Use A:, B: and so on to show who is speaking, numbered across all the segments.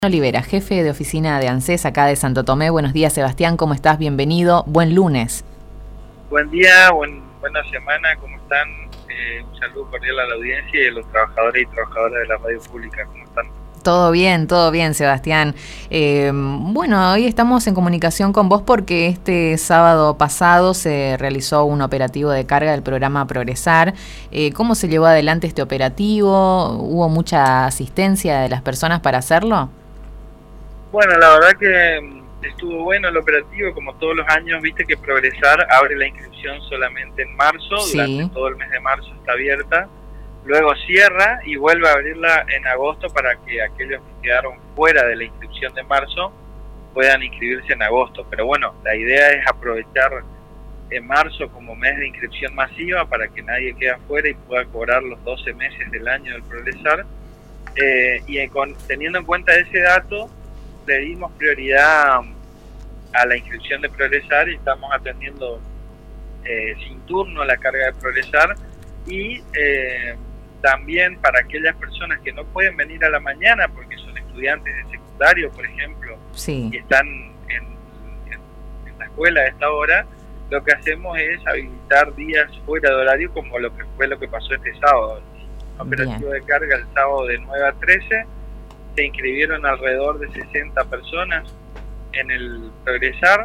A: Olivera, jefe de oficina de ANSES acá de Santo Tomé. Buenos días, Sebastián, ¿cómo estás? Bienvenido, buen lunes.
B: Buen día, buena semana, ¿cómo están? Un saludo cordial a la audiencia y a los trabajadores y trabajadoras de la radio pública, ¿cómo están?
A: Todo bien, Sebastián. Bueno, hoy estamos en comunicación con vos porque este sábado pasado se realizó un operativo de carga del programa Progresar. ¿Cómo se llevó adelante este operativo? ¿Hubo mucha asistencia de las personas para hacerlo?
B: Bueno, la verdad que estuvo bueno el operativo, como todos los años, viste que Progresar abre la inscripción solamente en marzo,
A: sí.
B: Durante todo el mes de marzo está abierta, luego cierra y vuelve a abrirla en agosto para que aquellos que quedaron fuera de la inscripción de marzo puedan inscribirse en agosto. Pero bueno, la idea es aprovechar en marzo como mes de inscripción masiva para que nadie quede afuera y pueda cobrar los 12 meses del año del Progresar. Teniendo en cuenta ese dato, le dimos prioridad a la inscripción de Progresar y estamos atendiendo sin turno la carga de Progresar y también para aquellas personas que no pueden venir a la mañana porque son estudiantes de secundario, por ejemplo,
A: sí,
B: y están en la escuela a esta hora, lo que hacemos es habilitar días fuera de horario, como lo que pasó este sábado. Operativo de carga el sábado de 9 a 13, se inscribieron alrededor de 60 personas en el Progresar,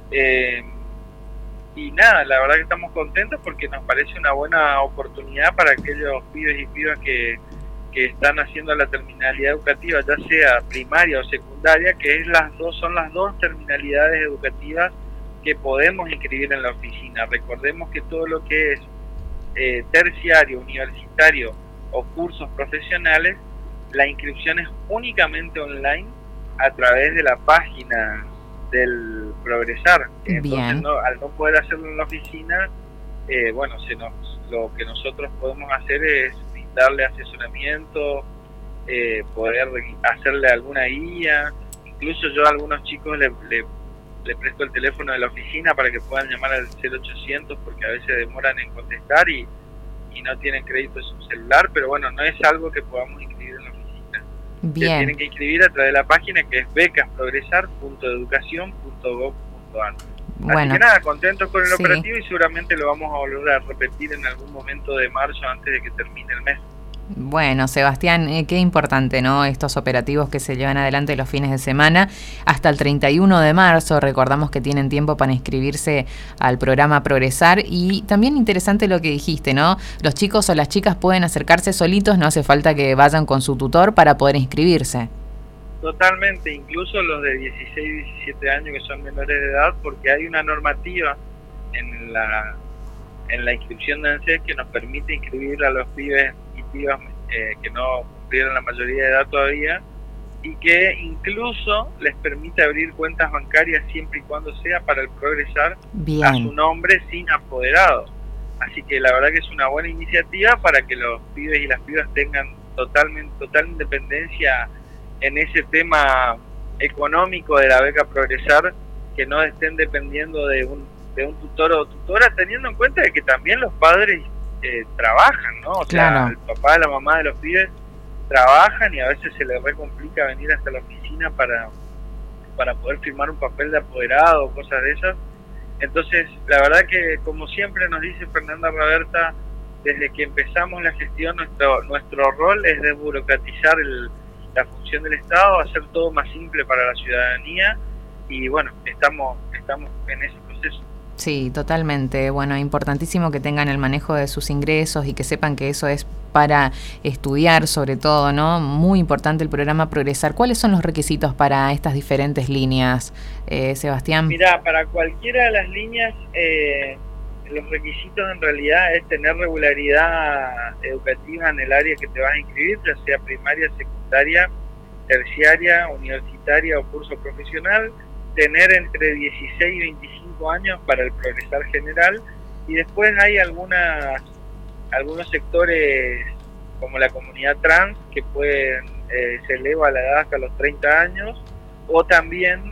B: y nada, la verdad que estamos contentos porque nos parece una buena oportunidad para aquellos pibes y pibas que están haciendo la terminalidad educativa, ya sea primaria o secundaria, que son las dos terminalidades educativas que podemos inscribir en la oficina. Recordemos que todo lo que es terciario, universitario o cursos profesionales, la inscripción es únicamente online a través de la página del Progresar. Entonces, al no poder hacerlo en la oficina, lo que nosotros podemos hacer es darle asesoramiento, poder hacerle alguna guía. Incluso yo a algunos chicos le presto el teléfono de la oficina para que puedan llamar al 0800 porque a veces demoran en contestar y no tienen crédito en su celular, pero bueno, no es algo que podamos inscribir en la oficina.
A: Bien.
B: Se tienen que inscribir a través de la página que es becasprogresar.educacion.gov.ar.
A: Bueno,
B: así que nada, contentos con el operativo y seguramente lo vamos a volver a repetir en algún momento de marzo antes de que termine el mes.
A: Bueno, Sebastián, qué importante, ¿no? Estos operativos que se llevan adelante los fines de semana hasta el 31 de marzo. Recordamos que tienen tiempo para inscribirse al programa Progresar. Y también interesante lo que dijiste, ¿no? Los chicos o las chicas pueden acercarse solitos, no hace falta que vayan con su tutor para poder inscribirse.
B: Totalmente, incluso los de 16 y 17 años que son menores de edad, porque hay una normativa en la inscripción de ANSES que nos permite inscribir a los pibes y pibas que no cumplieron la mayoría de edad todavía, y que incluso les permite abrir cuentas bancarias siempre y cuando sea para el Progresar a su nombre sin apoderado. Así que la verdad que es una buena iniciativa para que los pibes y las pibas tengan total independencia en ese tema económico de la beca Progresar, que no estén dependiendo de un tutor o tutora, teniendo en cuenta de que también los padres trabajan, ¿no? O sea, el papá y la mamá de los pibes trabajan y a veces se les complica venir hasta la oficina para poder firmar un papel de apoderado o cosas de esas. Entonces, la verdad que, como siempre nos dice Fernanda Raberta, desde que empezamos la gestión, nuestro rol es desburocratizar la función del Estado, hacer todo más simple para la ciudadanía, y bueno, estamos en ese proceso.
A: Sí, totalmente. Bueno, importantísimo que tengan el manejo de sus ingresos y que sepan que eso es para estudiar sobre todo, ¿no? Muy importante el programa Progresar. ¿Cuáles son los requisitos para estas diferentes líneas, Sebastián?
B: Mira, para cualquiera de las líneas, los requisitos en realidad es tener regularidad educativa en el área que te vas a inscribir, ya sea primaria, secundaria, terciaria, universitaria o curso profesional, tener entre 16 y 25 años para el Progresar general, y después hay algunos sectores como la comunidad trans que se eleva la edad hasta los 30 años, o también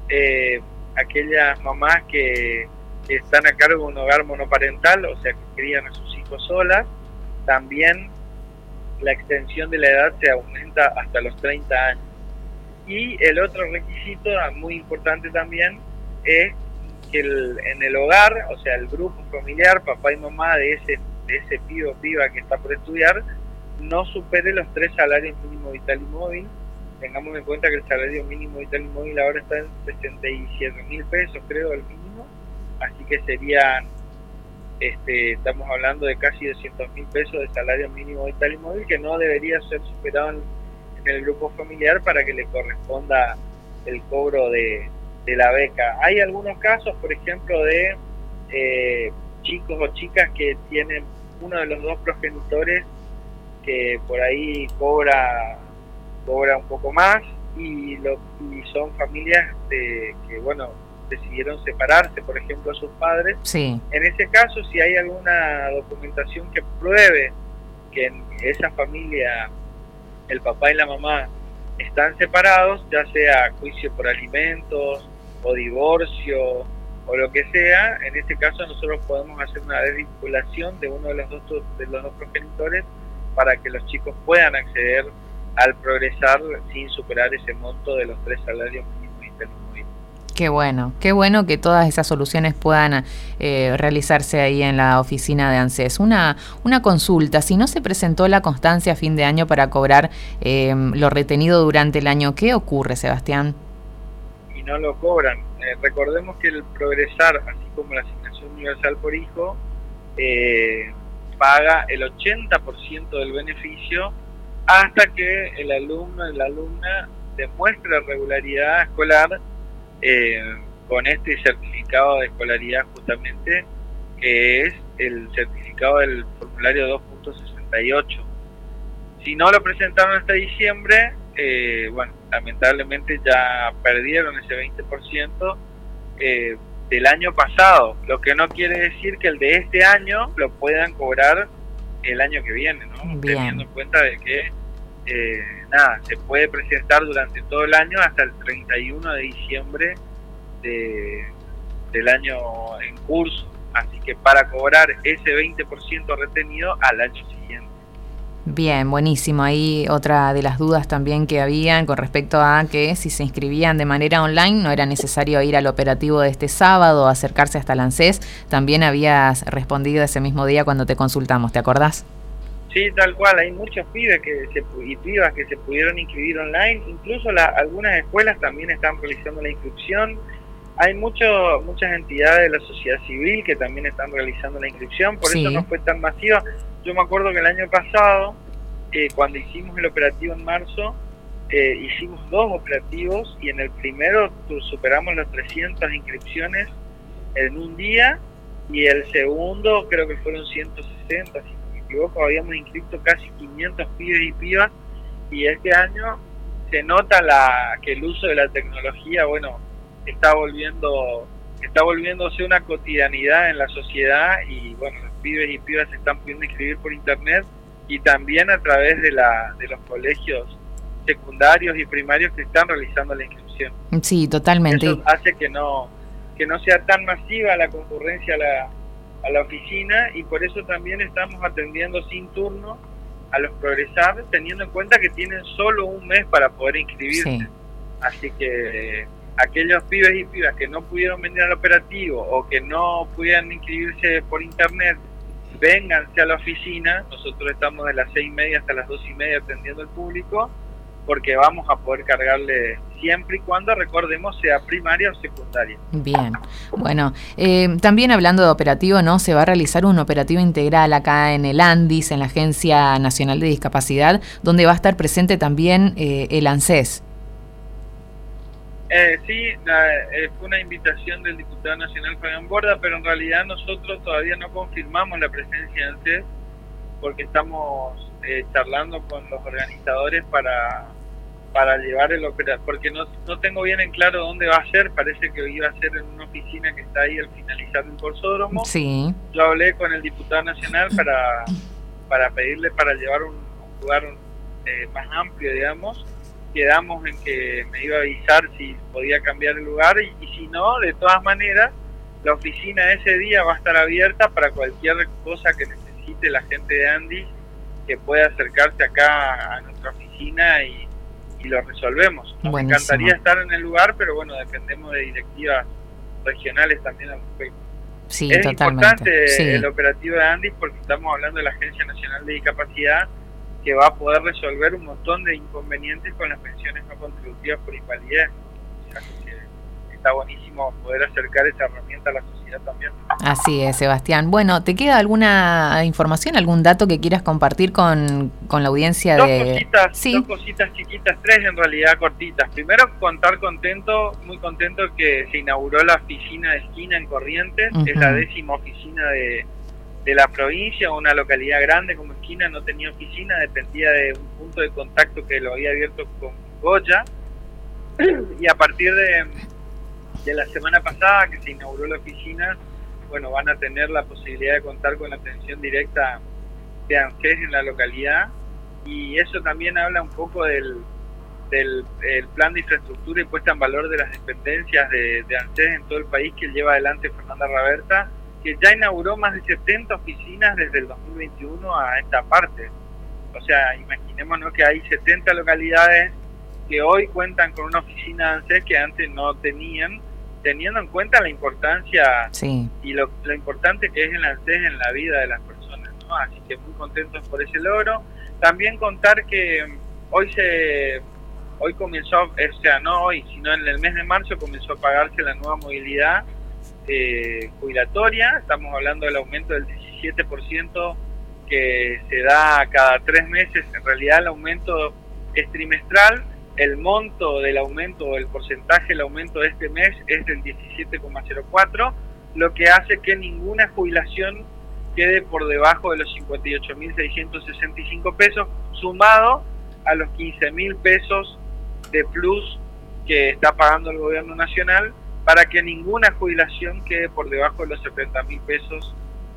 B: aquellas mamás que están a cargo de un hogar monoparental, o sea que crían a sus hijos solas. También la extensión de la edad se aumenta hasta los 30 años. Y el otro requisito muy importante también es que en el hogar, o sea, el grupo familiar, papá y mamá de ese pibe o piba que está por estudiar, no supere los 3 salarios mínimo vital y móvil. Tengamos en cuenta que el salario mínimo vital y móvil ahora está en 67.000 pesos, creo, el mínimo. Así que serían, estamos hablando de casi 200.000 pesos de salario mínimo vital y móvil, que no debería ser superado en el grupo familiar para que le corresponda el cobro de la beca. Hay algunos casos, por ejemplo, de chicos o chicas que tienen uno de los dos progenitores que por ahí cobra un poco más, y son familias que, bueno, decidieron separarse, por ejemplo, a sus padres.
A: Sí.
B: En ese caso, si hay alguna documentación que pruebe que en esa familia el papá y la mamá están separados, ya sea juicio por alimentos o divorcio o lo que sea, en este caso nosotros podemos hacer una desvinculación de uno de los dos progenitores para que los chicos puedan acceder al progresar sin superar ese monto de los 3 salarios mínimos vital y móvil.
A: Qué bueno que todas esas soluciones puedan realizarse ahí en la oficina de ANSES. Una consulta, si no se presentó la constancia a fin de año para cobrar lo retenido durante el año, ¿qué ocurre, Sebastián?
B: Y no lo cobran. Recordemos que el progresar, así como la asignación universal por hijo, paga el 80% del beneficio hasta que el alumno y la alumna demuestre regularidad escolar con este certificado de escolaridad, justamente, que es el certificado del formulario 2.68. Si no lo presentaron hasta diciembre, bueno, lamentablemente ya perdieron ese 20% del año pasado, lo que no quiere decir que el de este año lo puedan cobrar el año que viene, ¿no? Teniendo en cuenta de que se puede presentar durante todo el año hasta el 31 de diciembre del año en curso, así que para cobrar ese 20% retenido al año siguiente.
A: Bien, buenísimo. Ahí otra de las dudas también que habían con respecto a que si se inscribían de manera online no era necesario ir al operativo de este sábado o acercarse hasta el ANSES. También habías respondido ese mismo día cuando te consultamos, ¿te acordás?
B: Sí, tal cual. Hay muchos pibes y pibas que se pudieron inscribir online. Incluso algunas escuelas también están realizando la inscripción. Hay muchas entidades de la sociedad civil que también están realizando la inscripción, por eso no fue tan masiva. Yo me acuerdo que el año pasado, cuando hicimos el operativo en marzo, hicimos 2 operativos y en el primero superamos las 300 inscripciones en un día, y el segundo creo que fueron 160, si no me equivoco. Habíamos inscrito casi 500 pibes y pibas, y este año se nota que el uso de la tecnología, bueno, está volviéndose una cotidianidad en la sociedad, y bueno, los pibes y pibas se están pudiendo inscribir por internet y también a través de los colegios secundarios y primarios que están realizando la inscripción.
A: Sí, totalmente.
B: Eso hace que no sea tan masiva la concurrencia a la oficina, y por eso también estamos atendiendo sin turno a los progresar, teniendo en cuenta que tienen solo un mes para poder inscribirse. Sí. Así que aquellos pibes y pibas que no pudieron venir al operativo o que no pudieran inscribirse por internet, vénganse a la oficina. Nosotros estamos de las 6:30 hasta las 2:30 atendiendo al público, porque vamos a poder cargarle siempre y cuando, recordemos, sea primaria o secundaria.
A: Bien, bueno, también hablando de operativo, ¿no? Se va a realizar un operativo integral acá en el ANDIS, en la Agencia Nacional de Discapacidad, donde va a estar presente también el ANSES.
B: Sí, fue una invitación del diputado nacional Fabián Borda, pero en realidad nosotros todavía no confirmamos la presencia de ANSES, porque estamos charlando con los organizadores para llevar el operativo, porque no tengo bien en claro dónde va a ser. Parece que iba a ser en una oficina que está ahí al finalizar el Corsódromo. Sí. Yo hablé con el diputado nacional para pedirle para llevar un lugar más amplio, digamos. Quedamos en que me iba a avisar si podía cambiar el lugar, y si no, de todas maneras, la oficina ese día va a estar abierta para cualquier cosa que necesite la gente de ANDIS, que pueda acercarse acá a nuestra oficina y lo resolvemos. Nos encantaría estar en el lugar, pero bueno, dependemos de directivas regionales también al respecto.
A: Sí,
B: es
A: totalmente.
B: Importante el operativo de Andis porque estamos hablando de la Agencia Nacional de Discapacidad, que va a poder resolver un montón de inconvenientes con las pensiones no contributivas por invalidez. O sea, que está buenísimo poder acercar esa herramienta a la sociedad también.
A: Así es, Sebastián. Bueno, ¿te queda alguna información, algún dato que quieras compartir con la audiencia?
B: Dos cositas chiquitas, tres en realidad cortitas. Primero, muy contento que se inauguró la oficina de esquina en Corrientes. Es la 10ª oficina de la provincia. Una localidad grande como Esquina no tenía oficina, dependía de un punto de contacto que lo había abierto con Goya. Y a partir de la semana pasada que se inauguró la oficina, bueno, van a tener la posibilidad de contar con la atención directa de ANSES en la localidad, y eso también habla un poco del plan de infraestructura y puesta en valor de las dependencias de ANSES en todo el país que lleva adelante Fernanda Raberta, que ya inauguró más de 70 oficinas desde el 2021 a esta parte. O sea, imaginémonos que hay 70 localidades que hoy cuentan con una oficina de ANSES que antes no tenían, teniendo en cuenta la importancia y lo importante que es el ANSES en la vida de las personas, ¿no? Así que muy contentos por ese logro. También contar que hoy comenzó, o sea, no hoy, sino en el mes de marzo comenzó a pagarse la nueva movilidad jubilatoria. Estamos hablando del aumento del 17% que se da cada 3 meses. En realidad el aumento es trimestral. El monto del aumento, el porcentaje del aumento de este mes es del 17,04, lo que hace que ninguna jubilación quede por debajo de los 58.665 pesos, sumado a los 15.000 pesos de plus que está pagando el gobierno nacional, para que ninguna jubilación quede por debajo de los 70.000 pesos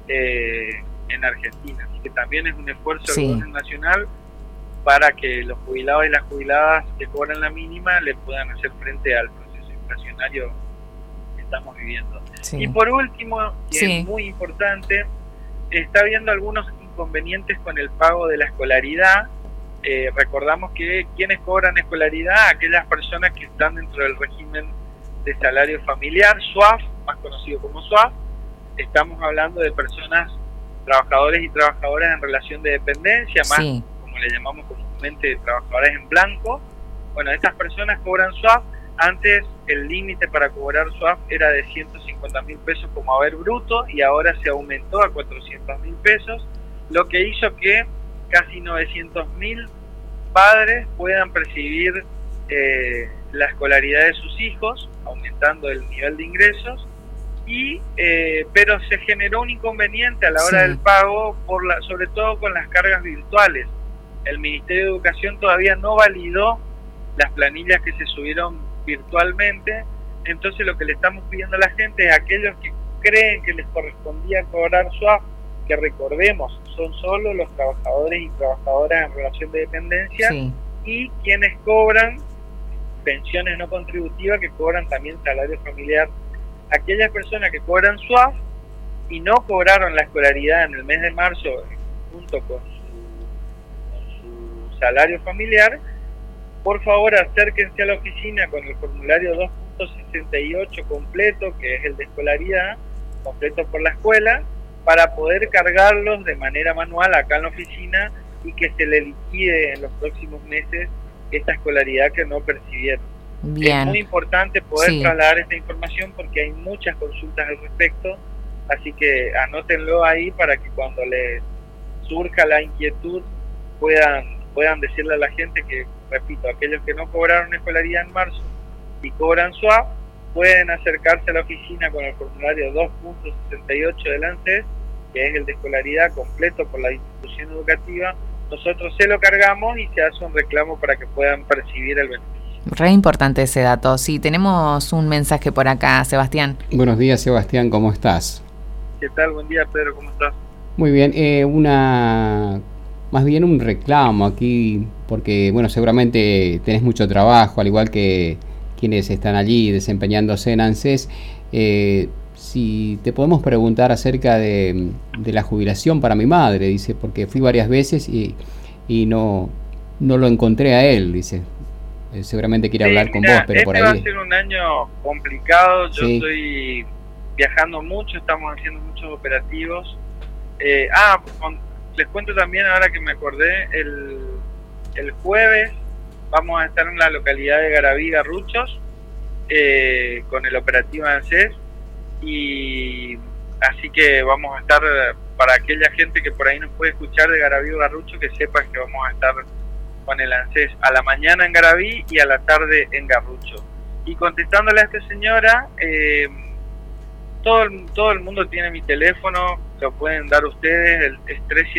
B: en Argentina. Así que también es un esfuerzo del gobierno nacional para que los jubilados y las jubiladas que cobran la mínima le puedan hacer frente al proceso inflacionario que estamos viviendo. Y por último, que es muy importante, está habiendo algunos inconvenientes con el pago de la escolaridad. Recordamos que quienes cobran escolaridad, aquellas personas que están dentro del régimen de salario familiar, SUAF, más conocido como SUAF. Estamos hablando de personas, trabajadores y trabajadoras en relación de dependencia, más como le llamamos comúnmente trabajadores en blanco. Bueno, estas personas cobran SUAF. Antes el límite para cobrar SUAF era de 150.000 pesos como haber bruto, y ahora se aumentó a 400.000 pesos, lo que hizo que casi 900.000 padres puedan percibir la escolaridad de sus hijos, aumentando el nivel de ingresos, pero se generó un inconveniente a la hora del pago, sobre todo con las cargas virtuales. El Ministerio de Educación todavía no validó las planillas que se subieron virtualmente, entonces lo que le estamos pidiendo a la gente es a aquellos que creen que les correspondía cobrar SUAF, que recordemos, son solo los trabajadores y trabajadoras en relación de dependencia, y quienes cobran pensiones no contributivas, que cobran también salario familiar. Aquellas personas que cobran SUAF y no cobraron la escolaridad en el mes de marzo junto con su salario familiar, por favor acérquense a la oficina con el formulario 2.68 completo, que es el de escolaridad, completo por la escuela, para poder cargarlos de manera manual acá en la oficina y que se le liquide en los próximos meses esta escolaridad que no percibieron. Es muy importante poder trasladar esta información porque hay muchas consultas al respecto, así que anótenlo ahí para que cuando les surja la inquietud puedan decirle a la gente que, repito, aquellos que no cobraron escolaridad en marzo y cobran SUAF, pueden acercarse a la oficina con el formulario 2.68 del ANSES, que es el de escolaridad completo por la institución educativa. Nosotros se lo cargamos y se hace un reclamo para que puedan percibir el beneficio.
A: Re importante ese dato. Sí, tenemos un mensaje por acá, Sebastián.
C: Buenos días, Sebastián, ¿cómo estás?
B: ¿Qué tal? Buen día, Pedro, ¿cómo estás?
C: Muy bien, más bien un reclamo aquí, porque bueno, seguramente tenés mucho trabajo, al igual que quienes están allí desempeñándose en ANSES. Si te podemos preguntar acerca de la jubilación para mi madre, dice, porque fui varias veces y no lo encontré a él, dice. seguramente quiere hablar con vos, pero por ahí...
B: va a ser un año complicado, yo
C: sí.
B: estoy viajando mucho, estamos haciendo muchos operativos. Les cuento también, ahora que me acordé, el jueves vamos a estar en la localidad de Garaví, Garruchos, con el operativo ANSES, y así que vamos a estar, para aquella gente que por ahí nos puede escuchar de Garaví o Garrucho, que sepa que vamos a estar con el ANSES a la mañana en Garaví y a la tarde en Garrucho. Y contestándole a esta señora, todo el mundo tiene mi teléfono, lo pueden dar ustedes, es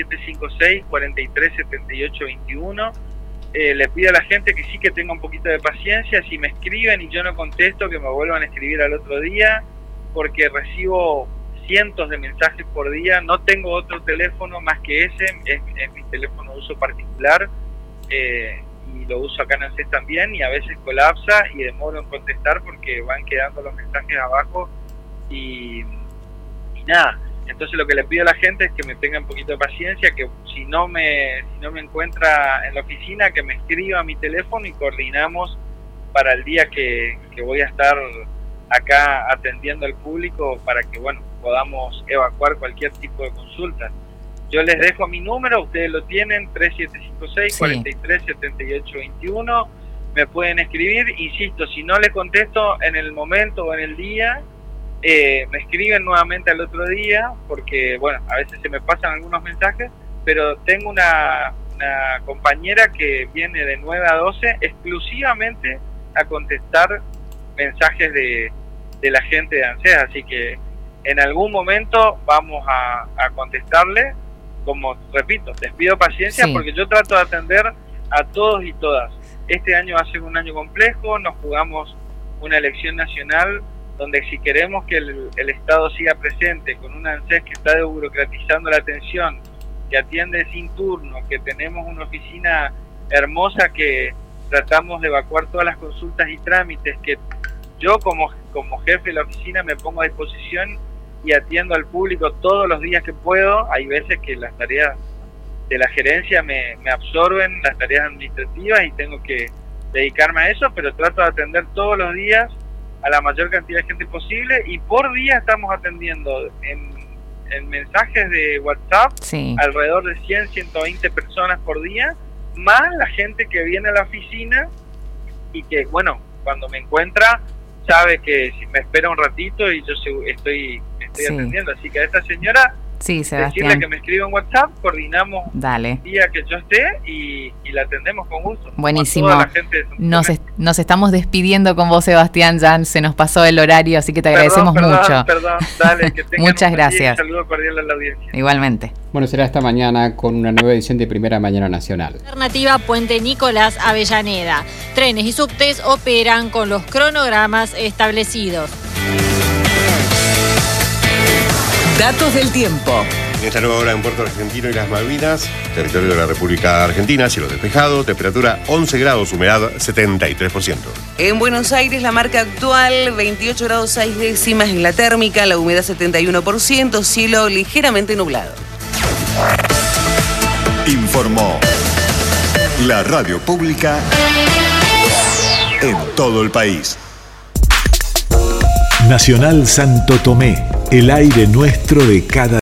B: 3756-437821. Le pido a la gente que sí, que tenga un poquito de paciencia, si me escriben y yo no contesto, que me vuelvan a escribir al otro día, porque recibo cientos de mensajes por día, no tengo otro teléfono más que ese, es mi teléfono de uso particular, y lo uso acá en ANSES también, y a veces colapsa y demoro en contestar porque van quedando los mensajes abajo y nada. Entonces lo que le pido a la gente es que me tenga un poquito de paciencia, que si no me encuentra en la oficina, que me escriba a mi teléfono y coordinamos para el día que voy a estar acá atendiendo al público, para que podamos evacuar cualquier tipo de consulta. Yo les dejo mi número, ustedes lo tienen, 3756-437821, me pueden escribir, insisto, si no les contesto en el momento o en el día, me escriben nuevamente al otro día, porque a veces se me pasan algunos mensajes, pero tengo una compañera que viene de 9 a 12 exclusivamente a contestar mensajes de la gente de ANSES, así que en algún momento vamos a contestarle. Como repito, les pido paciencia, sí, porque yo trato de atender a todos y todas. Este año va a ser un año complejo, nos jugamos una elección nacional donde si queremos que el Estado siga presente con un ANSES que está desburocratizando la atención, que atiende sin turno, que tenemos una oficina hermosa que tratamos de evacuar todas las consultas y trámites, que yo como jefe de la oficina me pongo a disposición y atiendo al público todos los días que puedo. Hay veces que las tareas de la gerencia me absorben, las tareas administrativas, y tengo que dedicarme a eso, pero trato de atender todos los días a la mayor cantidad de gente posible, y por día estamos atendiendo en mensajes de WhatsApp, sí, alrededor de 100, 120 personas por día, más la gente que viene a la oficina y que, cuando me encuentra sabe que si me espera un ratito y yo estoy sí, atendiendo. Así que a esta señora,
A: sí,
B: decirle que me escriba en WhatsApp, coordinamos
A: el
B: día que yo esté y la atendemos con gusto.
A: Buenísimo. Nos estamos despidiendo con vos, Sebastián, ya se nos pasó el horario, así que te agradecemos mucho.
B: Dale, que tengan
A: muchas gracias.
B: Un saludo cordial a la audiencia.
A: Igualmente.
C: Bueno, será esta mañana con una nueva edición de Primera Mañana Nacional.
D: Alternativa Puente Nicolás Avellaneda. Trenes y subtes operan con los cronogramas establecidos.
E: Datos del tiempo.
F: En esta nueva hora en Puerto Argentino y las Malvinas, territorio de la República Argentina, cielo despejado, temperatura 11 grados, humedad 73%.
E: En Buenos Aires, la marca actual, 28 grados 6 décimas en la térmica, la humedad 71%, cielo ligeramente nublado.
G: Informó la radio pública en todo el país.
H: Nacional Santo Tomé, el aire nuestro de cada